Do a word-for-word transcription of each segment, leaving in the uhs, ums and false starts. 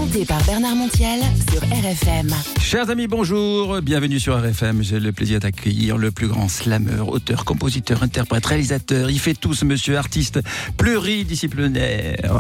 présenté par Bernard Montiel sur R F M. Chers amis, bonjour, bienvenue sur R F M. J'ai le plaisir d'accueillir le plus grand slameur, auteur, compositeur, interprète, réalisateur. Il fait tout ce monsieur artiste pluridisciplinaire.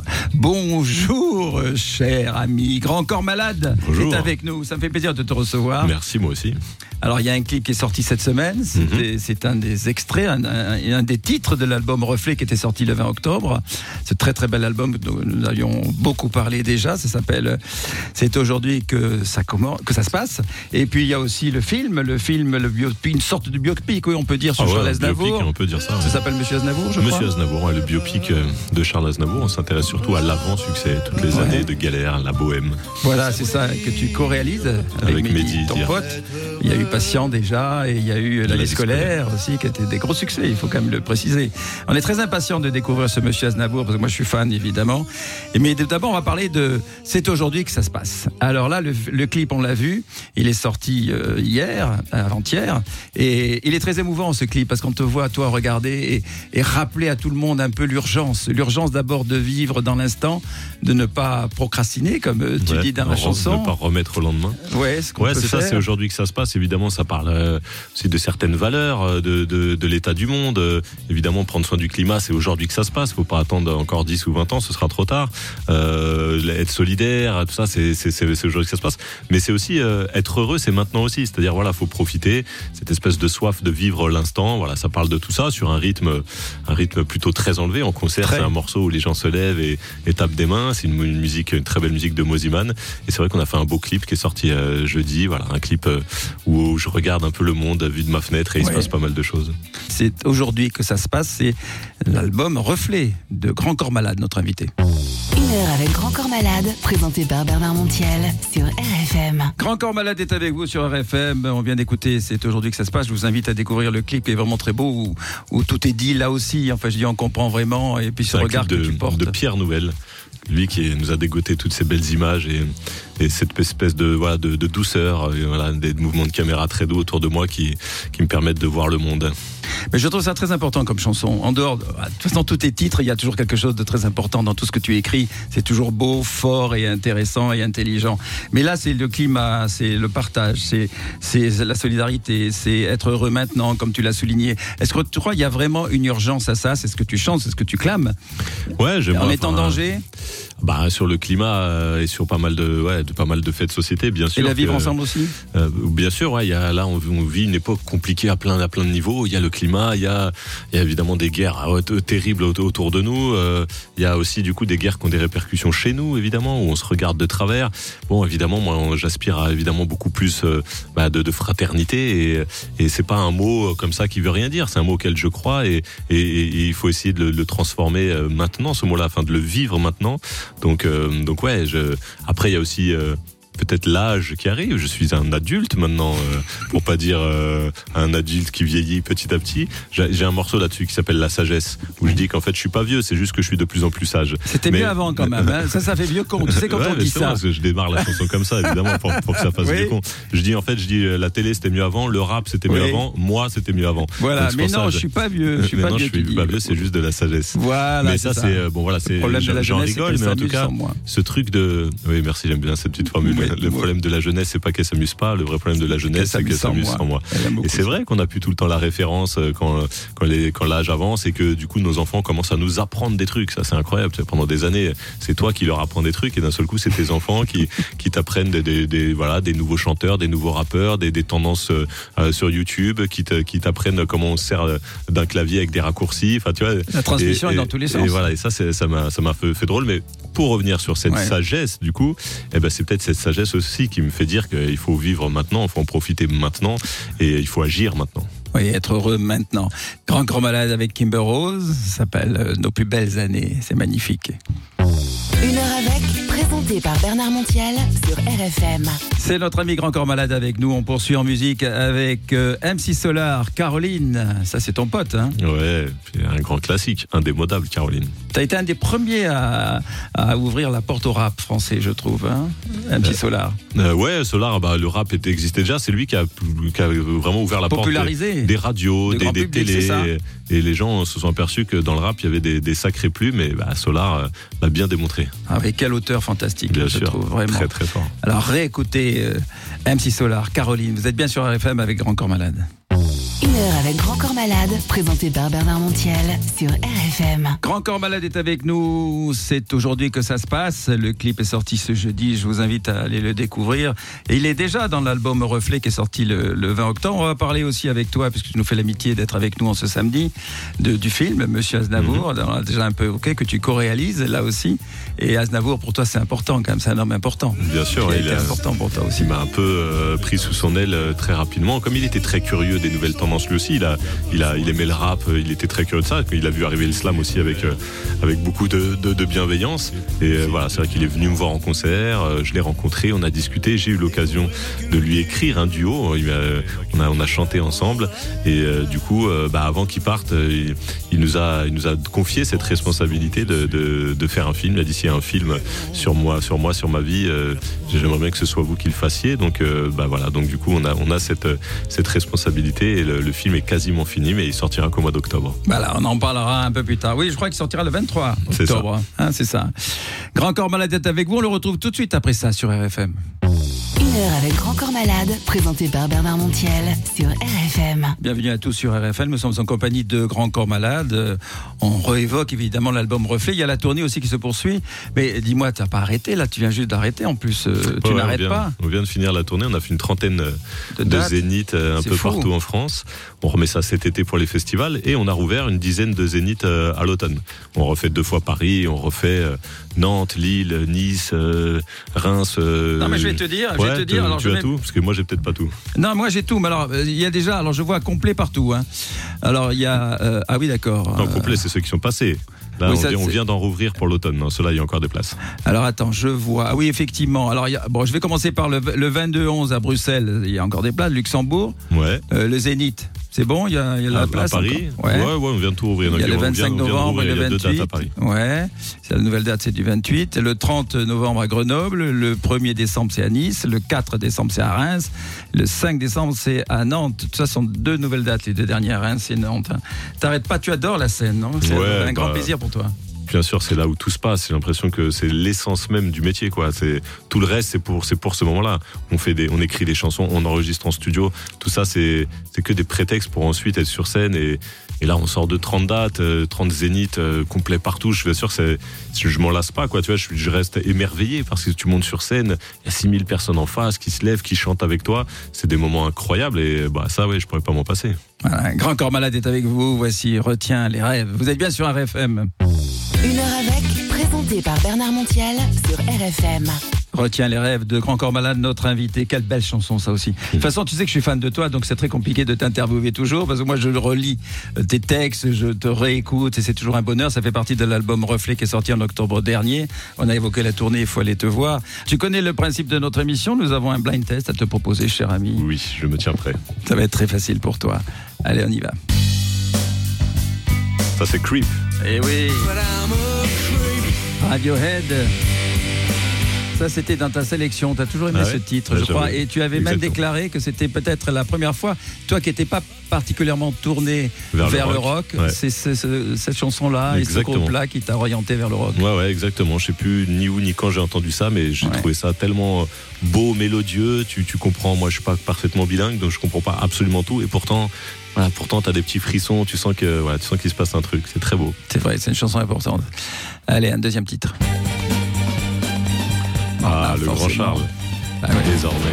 Bonjour, cher ami, Grand Corps Malade. Bonjour. Est avec nous, ça me fait plaisir de te recevoir. Merci, moi aussi. Alors, il y a un clip qui est sorti cette semaine. Mm-hmm. C'est un des extraits, un, un, un des titres de l'album Reflet qui était sorti le vingt octobre. C'est un très très bel album dont nous avions beaucoup parlé déjà. Ça s'appelle C'est aujourd'hui que ça commence, que ça se passe. Et puis il y a aussi le film, le film, le biopic, une sorte de biopic, oui, on peut dire sur ah ouais, Charles Aznavour. Biopic, on peut dire ça. Ouais. Ça s'appelle Monsieur Aznavour, je Monsieur crois. Monsieur Aznavour, ouais, le biopic de Charles Aznavour. On s'intéresse surtout à l'avant-succès, toutes les ouais. années de galère, la bohème. Voilà, c'est ça que tu co-réalises avec, avec Mehdi, Mehdi, ton dire. pote. Il y a eu Patient déjà, et il y a eu l'année scolaire aussi, qui étaient des gros succès. Il faut quand même le préciser. On est très impatient de découvrir ce Monsieur Aznavour parce que moi je suis fan évidemment. Et mais d'abord on va parler de C'est aujourd'hui que ça se passe. Alors là, le, le clip on l'a vu, il est sorti euh, hier, avant-hier, et il est très émouvant ce clip parce qu'on te voit toi regarder et, et rappeler à tout le monde un peu l'urgence, l'urgence d'abord de vivre dans l'instant, de ne pas procrastiner comme tu ouais, dis dans la chanson, de ne pas remettre au lendemain. Ouais, ce qu'on ouais, peut c'est faire. ça, c'est aujourd'hui que ça se passe. Évidemment, ça parle euh, aussi de certaines valeurs, de, de, de l'état du monde. Euh, évidemment, prendre soin du climat, c'est aujourd'hui que ça se passe. Faut pas attendre encore dix ou vingt ans, ce sera trop tard. Euh, être solidaire, tout ça, c'est, c'est, c'est, c'est aujourd'hui que ça se passe. Mais c'est aussi euh, être heureux, c'est maintenant aussi. C'est-à-dire, voilà, faut profiter. Cette espèce de soif de vivre l'instant. Voilà, ça parle de tout ça sur un rythme, un rythme plutôt très enlevé. En concert, très. C'est un morceau où les gens se lèvent et, et tapent des mains. C'est une, une musique, une très belle musique de Mosiman. Et c'est vrai qu'on a fait un beau clip qui est sorti euh, jeudi. Voilà, un clip euh, où je regarde un peu le monde vu de ma fenêtre et il ouais. se passe pas mal de choses. C'est aujourd'hui que ça se passe. C'est l'album Reflet de Grand Corps Malade, notre invité. Une heure avec Grand Corps Malade, présenté par Bernard Montiel sur R F M. Grand Corps Malade est avec vous sur R F M. On vient d'écouter C'est aujourd'hui que ça se passe. Je vous invite à découvrir le clip qui est vraiment très beau où, où tout est dit là aussi. Enfin, je dis, on comprend vraiment. Et puis ce regard que de, tu portes. De Pierre Nouvel. Lui qui nous a dégoté toutes ces belles images et, et cette espèce de, voilà, de, de douceur, et voilà, des mouvements de caméra très doux autour de moi qui, qui me permettent de voir le monde. Mais je trouve ça très important comme chanson. En dehors, de, de toute façon, tous tes titres, il y a toujours quelque chose de très important dans tout ce que tu écris. C'est toujours beau, fort et intéressant et intelligent. Mais là, c'est le climat, c'est le partage, c'est, c'est la solidarité, c'est être heureux maintenant, comme tu l'as souligné. Est-ce que tu crois qu'il y a vraiment une urgence à ça ? C'est ce que tu chantes, c'est ce que tu clames ? Ouais, j'aime. On est en danger ? Bah, sur le climat euh, et sur pas mal de, ouais, de pas mal de faits de société, bien sûr. Et la vivre que, ensemble aussi. Euh, bien sûr, ouais. Il y a là, on, on vit une époque compliquée à plein, à plein de niveaux. Il y a le climat, il y a, il y a évidemment des guerres euh, terribles autour de nous. Euh, il y a aussi du coup des guerres qui ont des répercussions chez nous, évidemment, où on se regarde de travers. Bon, évidemment, moi, j'aspire à évidemment beaucoup plus euh, bah, de, de fraternité et, et c'est pas un mot comme ça qui veut rien dire. C'est un mot auquel je crois et, et, et il faut essayer de le, le transformer euh, maintenant, ce mot-là, afin de le vivre maintenant. Donc, euh, donc ouais. Je... Après, il y a aussi euh, peut-être l'âge qui arrive. Je suis un adulte maintenant, euh, pour pas dire euh, un adulte qui vieillit petit à petit. J'ai, j'ai un morceau là-dessus qui s'appelle La Sagesse, où je dis qu'en fait, je suis pas vieux, c'est juste que je suis de plus en plus sage. C'était Mais... mieux avant quand même. Hein. Ça, ça fait vieux con. Tu sais quand ouais, on dit ça. Parce que je démarre la chanson comme ça, évidemment, pour, pour que ça fasse oui. vieux con. Je dis en fait, je dis la télé c'était mieux avant, le rap c'était mieux oui. avant, moi c'était mieux avant. Voilà. Mais non, ça, je suis pas vieux. Je suis pas non, vieux. Je suis pas vieux, c'est juste de la sagesse. Voilà. Mais ça, c'est bon, voilà, c'est. J'en rigole, mais en tout cas, ce truc de. Oui, merci, j'aime bien cette petite formule. Le problème de la jeunesse, c'est pas qu'elle s'amuse pas. Le vrai problème de la jeunesse, c'est qu'elle s'amuse sans moi. Et c'est vrai qu'on a plus tout le temps la référence quand quand, les, quand l'âge avance et que du coup nos enfants commencent à nous apprendre des trucs. Ça, c'est incroyable. Pendant des années, c'est toi qui leur apprends des trucs et d'un seul coup, c'est tes enfants qui qui t'apprennent des, des, des voilà des nouveaux chanteurs, des nouveaux rappeurs, des, des tendances euh, sur YouTube, qui te, qui t'apprennent comment on se sert d'un clavier avec des raccourcis. Enfin, tu vois. La transmission et, est dans tous les sens. Et voilà. Et ça, c'est, ça m'a ça m'a fait, fait drôle. Mais pour revenir sur cette ouais. sagesse, du coup, eh ben c'est peut-être cette sagesse aussi qui me fait dire qu'il faut vivre maintenant, il faut en profiter maintenant et il faut agir maintenant. Oui, être heureux maintenant. Grand Corps Malade avec Kimber Rose, ça s'appelle euh, Nos plus belles années, c'est magnifique. Une heure avec, présenté par Bernard Montiel sur R F M. C'est notre ami Grand Corps Malade avec nous, on poursuit en musique avec euh, M C Solar, Caroline, ça c'est ton pote, hein ? Ouais, un grand classique, indémodable Caroline. T'as été un des premiers à, à ouvrir la porte au rap français, je trouve, hein, M C Solar. Euh, ouais, Solar, bah, le rap était, existait déjà, c'est lui qui a, qui a vraiment ouvert la popularisé. porte des, des radios, de des, des public, télés, et les gens se sont aperçus que dans le rap il y avait des, des sacrées plumes, et bah, Solar euh, l'a bien démontré. Avec quel auteur fantastique, bien je sûr, trouve vraiment très très fort. Alors réécoutez euh, M C Solar, Caroline, vous êtes bien sur R F M avec Grand Corps Malade. Une heure avec Grand Corps Malade, présenté par Bernard Montiel sur R F M. Grand Corps Malade est avec nous, c'est aujourd'hui que ça se passe. Le clip est sorti ce jeudi, je vous invite à aller le découvrir. Et il est déjà dans l'album Reflet qui est sorti le, le vingt octobre. On va parler aussi avec toi, puisque tu nous fais l'amitié d'être avec nous en ce samedi, de, du film Monsieur Aznavour. Mm-hmm. On a déjà un peu évoqué que tu co-réalises là aussi. Et Aznavour, pour toi, c'est important quand même, c'est un homme important. Bien sûr, il, il est a, important pour toi aussi. Il m'a un peu euh, pris sous son aile euh, très rapidement. Comme il était très curieux des nouvelles tendances, lui aussi, il a, il a, il aimait le rap, il était très curieux de ça. Il a vu arriver le slam aussi avec, euh, avec beaucoup de, de, de bienveillance. Et euh, voilà, c'est vrai qu'il est venu me voir en concert. Euh, je l'ai rencontré, on a discuté. J'ai eu l'occasion de lui écrire un duo. Il a, on a, on a chanté ensemble. Et euh, du coup, euh, bah, avant qu'il parte, il, il nous a, il nous a confié cette responsabilité de, de, de faire un film. Il a dit s'il y a un film sur moi, sur moi, sur ma vie, euh, j'aimerais bien que ce soit vous qui le fassiez. Donc, euh, bah voilà. Donc du coup, on a, on a cette, cette responsabilité. Et le, le film est quasiment fini, mais il sortira qu'au mois d'octobre. Voilà, on en parlera un peu plus tard. Oui, je crois qu'il sortira le vingt-trois octobre. C'est ça. Hein, c'est ça. Grand Corps Malade est avec vous. On le retrouve tout de suite après ça sur R F M. Une heure avec Grand Corps Malade, présenté par Bernard Montiel sur R F M. Bienvenue à tous sur R F M. Nous sommes en compagnie de Grand Corps Malade. On réévoque évidemment l'album Reflet. Il y a la tournée aussi qui se poursuit. Mais dis-moi, tu n'as pas arrêté là. Tu viens juste d'arrêter en plus. Euh, tu ouais, n'arrêtes on vient, pas. On vient de finir la tournée. On a fait une trentaine de, de zéniths un C'est peu fou. Partout en France. On remet ça cet été pour les festivals. Et on a rouvert une dizaine de zéniths à l'automne. On refait deux fois Paris. On refait Nantes, Lille, Nice, euh, Reims. Euh, non mais je vais te dire. Ouais, je vais te dire. Tu, alors, tu je as vais... tout, parce que moi j'ai peut-être pas tout. Non, moi j'ai tout. Mais alors il y a déjà. Alors je vois complet partout. Hein. Alors il y a. Euh, ah oui, d'accord. Non, complet, c'est ceux qui sont passés. Là, oui, on, ça, vient, on vient d'en rouvrir pour l'automne. Non, ceux-là, il y a encore des places. Alors, attends, je vois. Ah oui, effectivement. Alors, il y a... bon, je vais commencer par le, le vingt-deux onze à Bruxelles. Il y a encore des places. Luxembourg. Ouais. Euh, le Zénith. C'est bon, il y a, il y a la à, place. À Paris. Ouais. ouais, ouais, on vient de tout rouvrir. Il y a le vingt-cinq novembre et le vingt-huit. Il y a deux dates à Paris. Ouais. C'est la nouvelle date, c'est du vingt-huit. Le trente novembre à Grenoble. Le premier décembre, c'est à Nice. Le quatre décembre, c'est à Reims. Le cinq décembre, c'est à Nantes. Tout ça sont deux nouvelles dates. Les deux dernières, Reims et Nantes. T'arrêtes pas, tu adores la scène, non? C'est ouais, un bah... grand plaisir pour toi. Bien sûr, c'est là où tout se passe. J'ai l'impression que c'est l'essence même du métier, quoi. C'est tout le reste, c'est pour, c'est pour ce moment-là. On fait des, on écrit des chansons, on enregistre en studio. Tout ça, c'est, c'est que des prétextes pour ensuite être sur scène. Et, et là, on sort de trente dates, trente zéniths euh, complets partout. Je suis sûr, c'est, je m'en lasse pas, quoi. Tu vois, je, je reste émerveillé parce que tu montes sur scène, il y a six mille personnes en face qui se lèvent, qui chantent avec toi. C'est des moments incroyables et bah ça, ouais, je pourrais pas m'en passer. Voilà, Grand Corps Malade est avec vous. Voici Retiens les rêves. Vous êtes bien sur R F M. Une heure avec, présenté par Bernard Montiel sur R F M. Retiens les rêves de Grand Corps Malade, notre invité. Quelle belle chanson, ça aussi. De toute façon, tu sais que je suis fan de toi, donc c'est très compliqué de t'interviewer toujours, parce que moi, je relis tes textes, je te réécoute, et c'est toujours un bonheur. Ça fait partie de l'album Reflet qui est sorti en octobre dernier. On a évoqué la tournée, il faut aller te voir. Tu connais le principe de notre émission. Nous avons un blind test à te proposer, cher ami. Oui, je me tiens prêt. Ça va être très facile pour toi. Allez, on y va. Ça, c'est Creep. Eh oui. Radiohead. Ça, c'était dans ta sélection. Tu as toujours aimé ah ouais, ce titre, je crois. Et tu avais exactement. Même déclaré que c'était peut-être la première fois, toi qui n'étais pas particulièrement tourné vers, vers le rock, le rock ouais. c'est, c'est, c'est cette chanson-là exactement. Et ce groupe-là qui t'a orienté vers le rock. Ouais, ouais, exactement. Je ne sais plus ni où ni quand j'ai entendu ça, mais j'ai ouais. trouvé ça tellement beau, mélodieux. Tu, tu comprends, moi, je ne suis pas parfaitement bilingue, donc je ne comprends pas absolument tout. Et pourtant... Voilà, pourtant, tu as des petits frissons, tu sens, que, voilà, tu sens qu'il se passe un truc, c'est très beau. C'est vrai, c'est une chanson importante. Allez, un deuxième titre. Ah, ah le grand Charles. Ah, ouais. Désormais.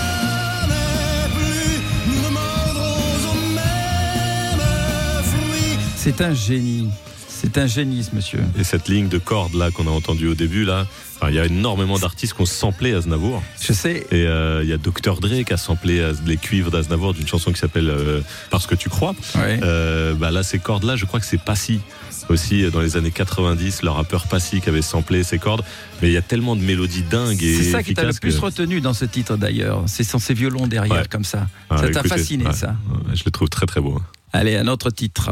C'est un génie. C'est un génie, ce monsieur. Et cette ligne de cordes là qu'on a entendue au début, là, enfin, il y a énormément d'artistes qui ont samplé Aznavour. Je sais. Et euh, il y a docteur Dre qui a samplé les cuivres d'Aznavour d'une chanson qui s'appelle euh, Parce que tu crois. Ouais. Euh, bah là, ces cordes-là, je crois que c'est Passy. Aussi, dans les années quatre-vingt-dix, le rappeur Passy qui avait samplé ces cordes. Mais il y a tellement de mélodies dingues et c'est ça qui t'a le plus que... retenu dans ce titre d'ailleurs. C'est sans ces violons derrière ouais. comme ça. Ah, ça t'a écoutez, fasciné ouais. ça. Ouais, je le trouve très très beau. Allez, un autre titre.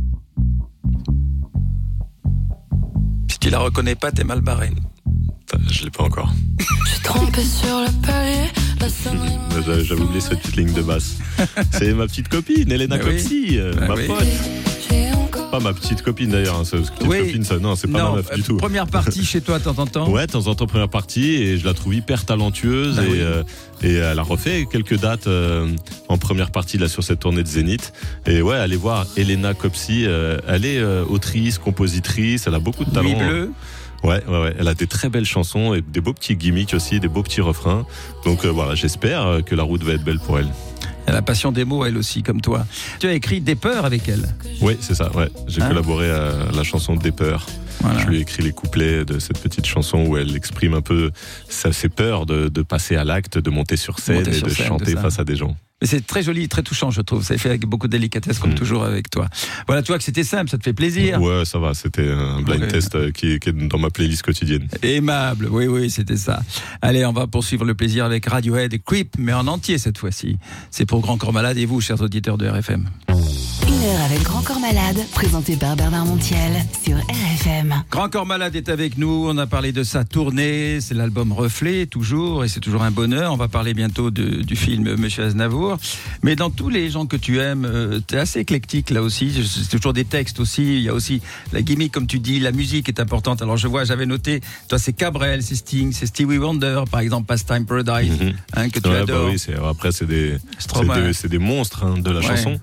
Si tu la reconnais pas, t'es mal barré. Je l'ai pas encore. J'ai trompé sur le palier, la sonnerie. J'avais oublié cette petite ligne de basse. C'est ma petite copine, Elena Copsi, oui. ma oui. pote. J'ai pas ma petite copine d'ailleurs. Hein, parce que petite oui. copine, ça, non, c'est pas non, ma meuf du tout. Première partie chez toi, de temps en temps. Ouais, de temps en temps, première partie, et je la trouve hyper talentueuse. Ah, et, oui. euh, et elle a refait quelques dates euh, en première partie là sur cette tournée de Zénith. Et ouais, allez voir Elena Copsi. Euh, elle est euh, autrice, compositrice, elle a beaucoup de talent. Nuit bleue. Ouais, ouais, ouais, elle a des très belles chansons et des beaux petits gimmicks aussi, des beaux petits refrains. Donc euh, voilà, j'espère que la route va être belle pour elle. Elle a la passion des mots, elle aussi, comme toi. Tu as écrit Des peurs avec elle. Oui, c'est ça, ouais. J'ai hein collaboré à la chanson Des peurs. Voilà. Je lui ai écrit les couplets de cette petite chanson où elle exprime un peu ses peurs de, de passer à l'acte, de monter sur scène monter et sur de scène, chanter de face à des gens. Mais c'est très joli, très touchant, je trouve. Ça est fait avec beaucoup de délicatesse, comme mmh. toujours avec toi. Voilà, tu vois que c'était simple, ça te fait plaisir. Ouais, ça va, c'était un blind ouais. test qui, qui est dans ma playlist quotidienne. Aimable, oui, oui, c'était ça. Allez, on va poursuivre le plaisir avec Radiohead et Creep, mais en entier cette fois-ci. C'est pour Grand Corps Malade et vous, chers auditeurs de R F M. Une heure avec Grand Corps Malade, présenté par Bernard Montiel sur R F M. Grand Corps Malade est avec nous, on a parlé de sa tournée, c'est l'album Reflet, toujours, et c'est toujours un bonheur. On va parler bientôt de, du film Monsieur Aznavour. Mais dans tous les gens que tu aimes, euh, t'es assez éclectique là aussi, c'est toujours des textes aussi, il y a aussi la gimmick comme tu dis, la musique est importante. Alors je vois, j'avais noté, toi c'est Cabrel, c'est Sting, c'est Stevie Wonder, par exemple Pastime Paradise, mm-hmm. hein, que tu ouais, adores. Bah oui, c'est, après c'est des, c'est des, c'est des monstres hein, de la ouais. chanson.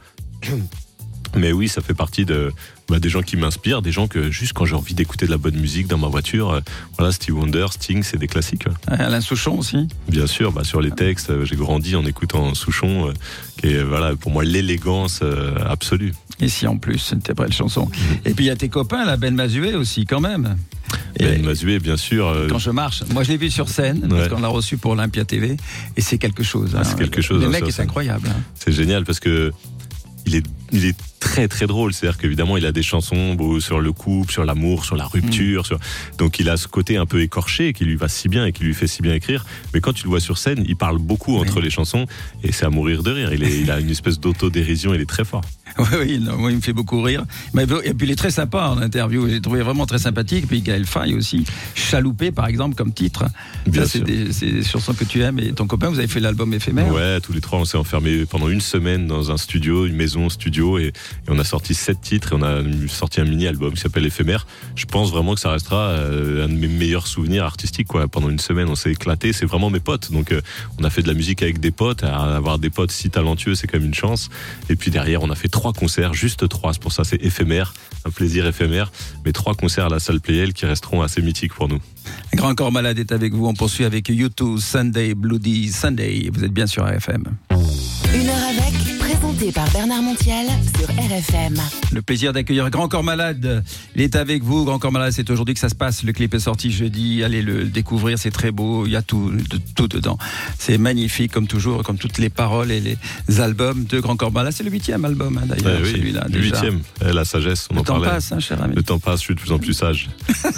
Mais oui, ça fait partie de, bah, des gens qui m'inspirent, des gens que juste quand j'ai envie d'écouter de la bonne musique dans ma voiture, euh, voilà, Stevie Wonder, Sting, c'est des classiques. Ouais. Alain Souchon aussi. Bien sûr, bah, sur les textes, euh, j'ai grandi en écoutant Souchon, euh, qui est voilà, pour moi l'élégance euh, absolue. Et si en plus, c'est une très belle chanson. Mmh. Et puis il y a tes copains, la Ben Mazué aussi, quand même. Ben Mazué, bien sûr. Euh... Quand je marche, moi je l'ai vu sur scène, ouais. parce qu'on l'a reçu pour Olympia T V, et c'est quelque chose. Hein. Ah, c'est quelque chose. Le hein, mec est scène. incroyable. Hein. C'est génial parce que il est, il est très très drôle, c'est-à-dire qu'évidemment il a des chansons bon, sur le couple, sur l'amour, sur la rupture, mmh. sur... donc il a ce côté un peu écorché qui lui va si bien et qui lui fait si bien écrire, mais quand tu le vois sur scène, il parle beaucoup entre oui. les chansons et c'est à mourir de rire, il, est, il a une espèce d'autodérision, il est très fort. Oui, oui, non, moi il me fait beaucoup rire. Mais, et puis il est très sympa en interview, j'ai trouvé vraiment très sympathique. Et puis Gaël Faye aussi, Chaloupé par exemple comme titre. Bien Ça, sûr. C'est des, c'est des chansons que tu aimes et ton copain, vous avez fait l'album éphémère. Ouais, tous les trois on s'est enfermés pendant une semaine dans un studio, une maison studio et, et on a sorti sept titres et on a sorti un mini-album qui s'appelle Éphémère. Je pense vraiment que ça restera euh, un de mes meilleurs souvenirs artistiques quoi. Pendant une semaine on s'est éclaté, c'est vraiment mes potes. Donc euh, on a fait de la musique avec des potes, avoir des potes si talentueux c'est quand même une chance. Et puis derrière on a fait trois concerts, juste trois, c'est pour ça c'est éphémère, un plaisir éphémère, mais trois concerts à la salle Playel qui resteront assez mythiques pour nous. Grand Corps Malade est avec vous, on poursuit avec U deux, Sunday, Bloody Sunday, vous êtes bien sur R F M. Une heure avec, présenté par Bernard Montiel sur R F M. Le plaisir d'accueillir Grand Corps Malade, il est avec vous. Grand Corps Malade, c'est aujourd'hui que ça se passe, le clip est sorti jeudi, allez le découvrir, c'est très beau, il y a tout, de, tout dedans. C'est magnifique comme toujours, comme toutes les paroles et les albums de Grand Corps Malade. C'est le huitième album hein, d'ailleurs, ouais, oui, celui-là. Le déjà. huitième, eh, la sagesse, on le en parlait. Le temps passe, hein, cher ami. Le temps passe, je suis de plus en plus sage.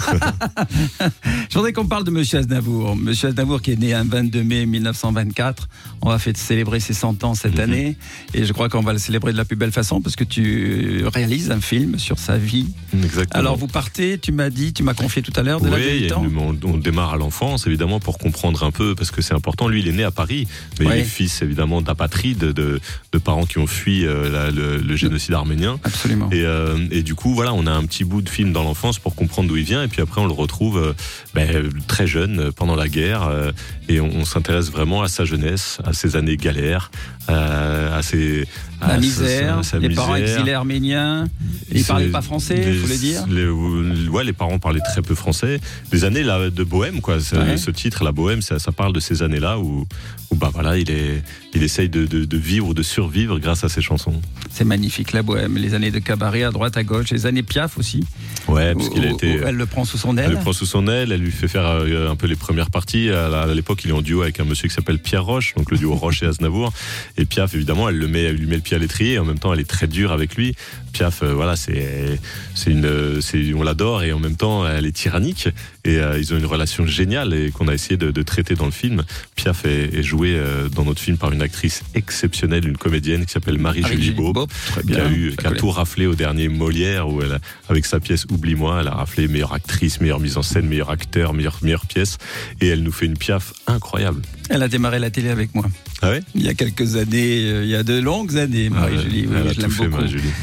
Je voudrais qu'on parle de Monsieur Aznavour. Monsieur Aznavour qui est né un vingt-deux mai mille neuf cent vingt-quatre. On va fêter célébrer ses cent ans cette mm-hmm. année. Et je crois qu'on va le célébrer de la plus belle façon parce que tu réalises un film sur sa vie. Exactement. Alors vous partez, tu m'as dit, tu m'as confié tout à l'heure de oui, l'âge de huit ans. On, on démarre à l'enfance évidemment pour comprendre un peu parce que c'est important. Lui il est né à Paris, mais ouais. il est fils évidemment d'apatrides, de, de parents qui ont fui euh, la, le, le génocide arménien. Absolument. Et, euh, et du coup voilà, on a un petit bout de film dans l'enfance pour comprendre d'où il vient et puis après on le retrouve euh, ben, très jeune pendant la guerre euh, et on, on s'intéresse vraiment à sa jeunesse, à ses années galères, euh, à ses la à misère, sa, sa les misère. parents exilés arméniens, ils parlaient pas français, il faut le dire. Les, ouais, les parents parlaient très peu français. Les années là, de bohème, quoi. Ce, ouais. ce titre, la bohème, ça, ça parle de ces années-là où, où bah voilà, il est, il essaye de, de, de vivre ou de survivre grâce à ses chansons. C'est magnifique, la bohème. Les années de cabaret à droite, à gauche, les années Piaf aussi. Ouais, parce qu'il a été. Elle le prend sous son aile. Elle le prend sous son aile. Elle lui fait faire un peu les premières parties. À l'époque, il est en duo avec un monsieur qui s'appelle Pierre Roche, donc le duo Roche et Aznavour. Et Piaf, évidemment, elle le met, elle lui met le pied à l'étrier. Et en même temps, elle est très dure avec lui. Piaf, euh, voilà, c'est, c'est une, c'est, on l'adore et en même temps, elle est tyrannique. Et euh, ils ont une relation géniale et qu'on a essayé de, de traiter dans le film. Piaf est, est jouée euh, dans notre film par une actrice exceptionnelle, une comédienne qui s'appelle Marie-Julie Beau, qui a eu, qui a tout raflé au dernier Molière où elle, a, avec sa pièce Oublie-moi, elle a raflé meilleure actrice, meilleure mise en scène, meilleur acteur, meilleure, meilleure pièce. Et elle nous fait une Piaf incroyable. Elle a démarré la télé avec moi. Ah ouais? Il y a quelques années, euh, il y a de longues années, Marie-Julie. Ah ouais, oui, je l'aime beaucoup. J'étais très content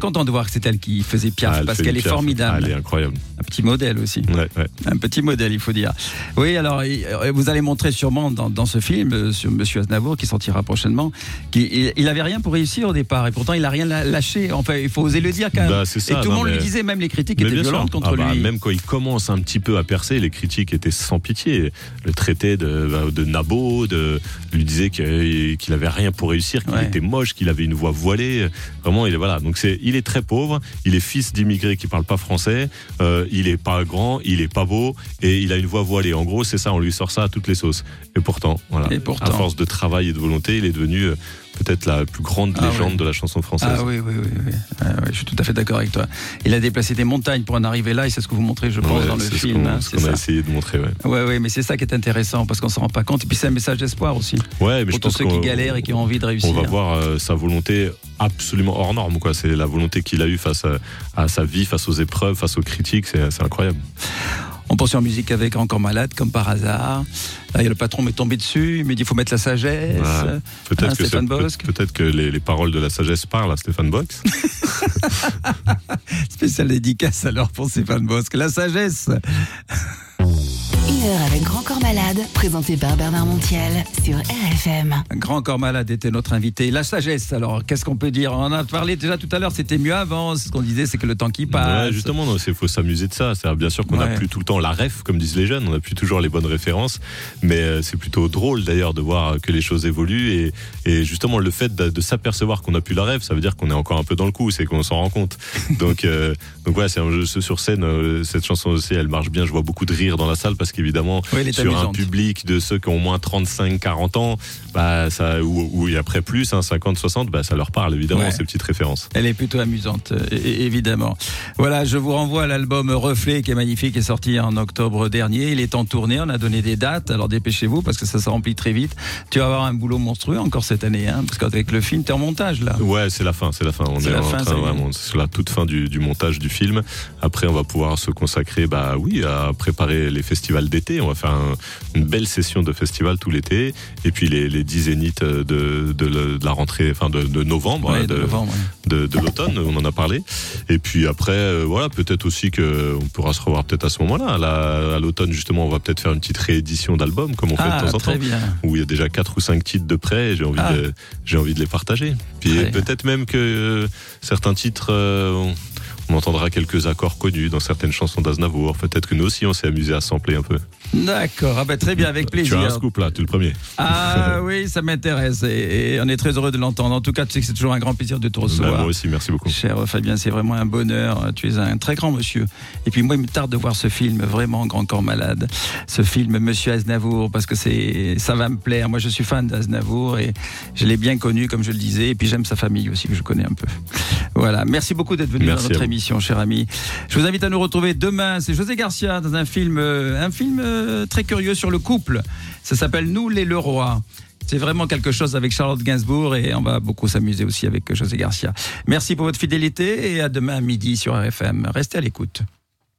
content de voir que c'est elle qui faisait Piaf, ah, parce qu'elle est Piaf. formidable. Ah, elle est incroyable. Un petit modèle aussi. Ouais, ouais. Un petit modèle, il faut dire. Oui, alors, vous allez montrer sûrement dans, dans ce film, sur Monsieur Aznavour, qui sortira prochainement, qu'il il avait rien pour réussir au départ, et pourtant il n'a rien lâché. Enfin, il faut oser le dire quand même. Bah, c'est ça, et tout le non, monde mais... lui disait, même les critiques étaient violentes contre ah, bah, lui. Même quand il commence un petit peu à percer, les critiques étaient sans pitié. Le traité de, de Nabo, de, lui disait qu'il avait rien pour réussir, qu'il ouais. était moche, qu'il avait une voix voilée. Vraiment, il est, voilà. Donc c'est, il est très pauvre, il est fils d'immigrés qui ne parlent pas français, euh, il est pas grand, il est pas beau et il a une voix voilée. En gros, c'est ça, on lui sort ça à toutes les sauces. Et pourtant, voilà, et pourtant... à force de travail et de volonté, il est devenu euh, peut-être la plus grande ah légende oui. de la chanson française. Ah oui, oui, oui. oui. Ah, oui je suis tout à fait d'accord avec toi. Il a déplacé des montagnes pour en arriver là et c'est ce que vous montrez, je pense, ouais, dans le c'est film. Ce qu'on, hein, ce c'est qu'on ça. a essayé de montrer, ouais. Ouais, ouais, mais c'est ça qui est intéressant parce qu'on s'en rend pas compte. Et puis c'est un message d'espoir aussi. Ouais, mais pour je pense tous ceux qui galèrent et qui ont envie de réussir. On va voir euh, sa volonté absolument hors norme, quoi. C'est la volonté qu'il a eue face à, à sa vie, face aux épreuves, face aux critiques. C'est, c'est incroyable. On poursuit en musique avec Encore Malade, comme par hasard. Là, il y a le patron m'est tombé dessus, il m'a dit il faut mettre la sagesse. Ah, peut-être, hein, que Stéphane peut, Bosc. peut-être que les, les paroles de la sagesse parlent à Stéphane Bosc. Spécial dédicace alors pour Stéphane Bosc. La sagesse. Une heure avec Grand Corps Malade, présenté par Bernard Montiel sur R F M. Grand Corps Malade était notre invité. La sagesse, alors, qu'est-ce qu'on peut dire? On en a parlé déjà tout à l'heure, c'était mieux avant. Ce qu'on disait, c'est que le temps qui passe. Ouais, justement, il faut s'amuser de ça. C'est-à-dire, bien sûr qu'on n'a ouais. plus tout le temps la ref, comme disent les jeunes, on n'a plus toujours les bonnes références, mais euh, c'est plutôt drôle d'ailleurs de voir que les choses évoluent et, et justement le fait de, de s'apercevoir qu'on n'a plus la ref, ça veut dire qu'on est encore un peu dans le coup, c'est qu'on s'en rend compte. Donc, euh, donc ouais, c'est un jeu sur scène. Euh, cette chanson aussi, elle marche bien. Je vois beaucoup de rire dans la salle parce qu'évidemment, oui, sur amusante. Un public de ceux qui ont au moins trente-cinq quarante ans, bah, ça, ou, ou après plus, hein, cinquante soixante, bah, ça leur parle évidemment, ouais. ces petites références. Elle est plutôt amusante, évidemment. Voilà, je vous renvoie à l'album Reflet qui est magnifique, qui est sorti en octobre dernier. Il est en tournée, on a donné des dates, alors dépêchez-vous parce que ça se remplit très vite. Tu vas avoir un boulot monstrueux encore cette année, hein, parce qu'avec le film, t'es en montage là. Ouais, c'est la fin, c'est la fin. On c'est est la en fin, train, vraiment, c'est sur la toute fin du, du montage du film. Après, on va pouvoir se consacrer, bah oui, à préparer les festivals d'été. On va faire un, une belle session de festival tout l'été, et puis les, les dix zéniths de, de, de la rentrée, enfin de, de novembre, ouais, de, de, novembre ouais. de, de l'automne, on en a parlé. Et puis après, euh, voilà, peut-être aussi que on pourra se revoir peut-être à ce moment-là. À, la, à l'automne, justement, on va peut-être faire une petite réédition d'album, comme on fait ah, de temps en temps, bien. où il y a déjà quatre ou cinq titres de près. Et j'ai envie, ah. de, j'ai envie de les partager. Puis très peut-être bien. Même que euh, certains titres. Euh, on, On entendra quelques accords connus dans certaines chansons d'Aznavour. Peut-être que nous aussi, on s'est amusé à sampler un peu. D'accord, ah ben très bien, avec plaisir. Tu as un scoop là, tu es le premier. Ah oui, ça m'intéresse et, et on est très heureux de l'entendre. En tout cas, tu sais que c'est toujours un grand plaisir de te recevoir. Ben, moi aussi, merci beaucoup. Cher Fabien, c'est vraiment un bonheur. Tu es un très grand monsieur. Et puis moi, il me tarde de voir ce film, vraiment Grand Corps Malade. Ce film, Monsieur Aznavour, parce que c'est, ça va me plaire. Moi, je suis fan d'Aznavour et je l'ai bien connu, comme je le disais. Et puis j'aime sa famille aussi, que je connais un peu. Voilà, merci beaucoup d'être venu merci dans notre émission, cher ami. Je vous invite à nous retrouver demain. C'est José Garcia dans un film, un film très curieux sur le couple. Ça s'appelle Nous les Leroy. C'est vraiment quelque chose avec Charlotte Gainsbourg et on va beaucoup s'amuser aussi avec José Garcia. Merci pour votre fidélité et à demain à midi sur R F M. Restez à l'écoute.